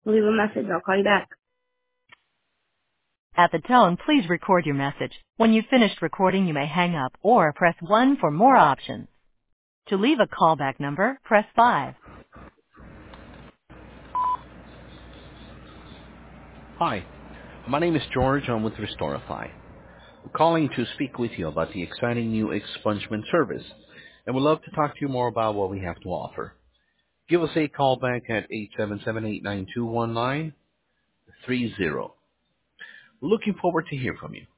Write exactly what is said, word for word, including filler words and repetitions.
Leave a message. I'll call you back. At the tone, please record your message. When you've finished recording, you may hang up or press one for more options. To leave a callback number, press five. Hi, my name is George. I'm with Restorify. I'm calling to speak with you about the exciting new expungement service, and we'd love to talk to you more about what we have to offer. Give us a call back at eight seven seven, eight nine two, one nine three zero. Looking forward to hear from you.